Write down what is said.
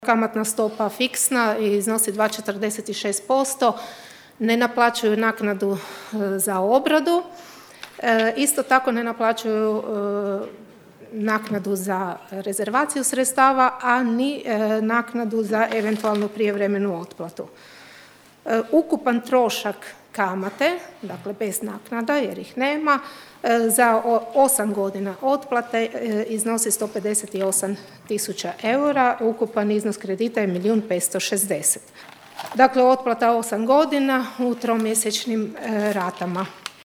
Kamatna stopa fiksna i iznosi 2,46%, ne naplaćuju naknadu za obradu, isto tako ne naplaćuju naknadu za rezervaciju sredstava, a ni naknadu za eventualnu prijevremenu otplatu. Ukupan trošak kamate, dakle bez naknada jer ih nema, za 8 godina otplate iznosi 158.000 eura, ukupan iznos kredita je 1.560.000. Dakle, otplata 8 godina u tromjesečnim ratama.